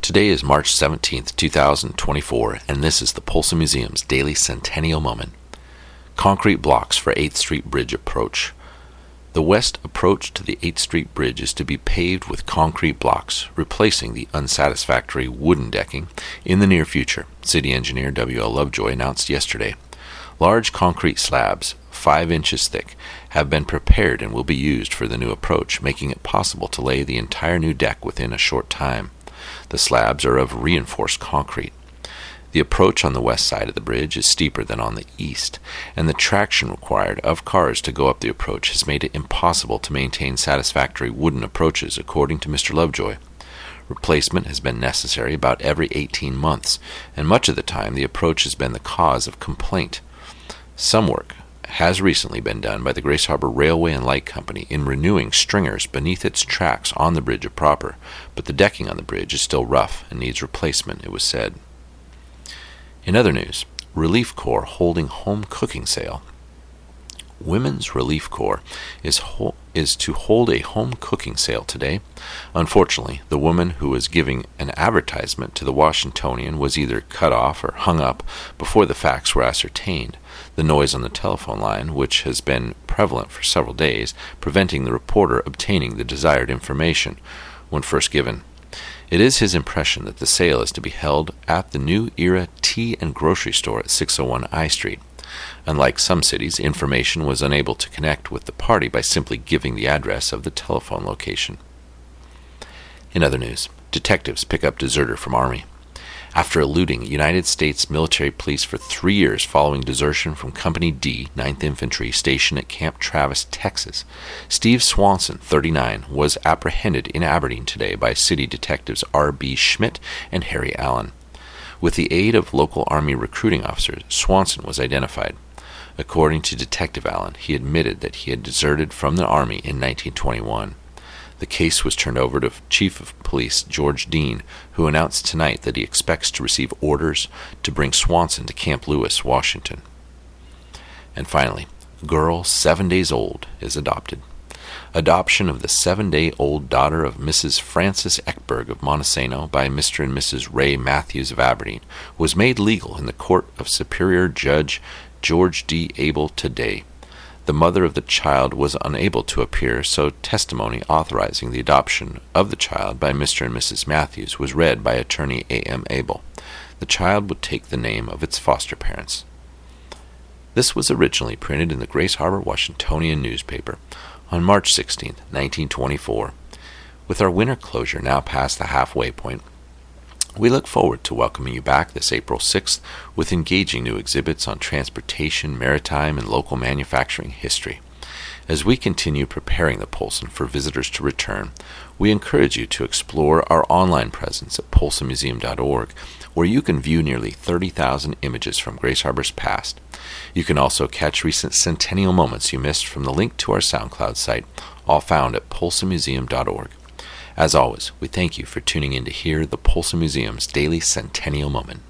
Today is March 17th, 2024, and this is the Polson Museum's Daily Centennial Moment. Concrete blocks for 8th Street Bridge approach. The west approach to the 8th Street Bridge is to be paved with concrete blocks, replacing the unsatisfactory wooden decking in the near future, City Engineer W.L. Lovejoy announced yesterday. Large concrete slabs, 5 inches thick, have been prepared and will be used for the new approach, making it possible to lay the entire new deck within a short time. The slabs are of reinforced concrete. The approach on the west side of the bridge is steeper than on the east, and the traction required of cars to go up the approach has made it impossible to maintain satisfactory wooden approaches, according to Mr. Lovejoy. Replacement has been necessary about every 18 months, and much of the time the approach has been the cause of complaint. Some work has recently been done by the Grace Harbor Railway and Light Company in renewing stringers beneath its tracks on the bridge proper, but the decking on the bridge is still rough and needs replacement, it was said. In other news, Relief Corps holding home cooking sale. Women's Relief Corps is to hold a home cooking sale today. Unfortunately, the woman who was giving an advertisement to the Washingtonian was either cut off or hung up before the facts were ascertained. The noise on the telephone line, which has been prevalent for several days, preventing the reporter obtaining the desired information when first given. It is his impression that the sale is to be held at the New Era Tea and Grocery Store at 601 I Street. Unlike some cities, information was unable to connect with the party by simply giving the address of the telephone location. In other news, detectives pick up deserter from Army. After eluding United States military police for 3 years following desertion from Company D, 9th Infantry, stationed at Camp Travis, Texas, Steve Swanson, 39, was apprehended in Aberdeen today by city detectives R.B. Schmidt and Harry Allen. With the aid of local Army recruiting officers, Swanson was identified. According to Detective Allen, he admitted that he had deserted from the Army in 1921. The case was turned over to Chief of Police George Dean, who announced tonight that he expects to receive orders to bring Swanson to Camp Lewis, Washington. And finally, girl 7 days old is adopted. Adoption of the 7-day-old daughter of Mrs. Frances Eckberg of Montesano by Mr. and Mrs. Ray Matthews of Aberdeen was made legal in the Court of Superior Judge George D. Abel today. The mother of the child was unable to appear, so testimony authorizing the adoption of the child by Mr. and Mrs. Matthews was read by attorney A.M. Abel. The child would take the name of its foster parents. This was originally printed in the Grace Harbor Washingtonian newspaper on March 16, 1924. With our winter closure now past the halfway point, we look forward to welcoming you back this April 6th with engaging new exhibits on transportation, maritime, and local manufacturing history. As we continue preparing the Polson for visitors to return, we encourage you to explore our online presence at polsonmuseum.org, where you can view nearly 30,000 images from Grace Harbor's past. You can also catch recent centennial moments you missed from the link to our SoundCloud site, all found at polsonmuseum.org. As always, we thank you for tuning in to hear the Polson Museum's Daily Centennial Moment.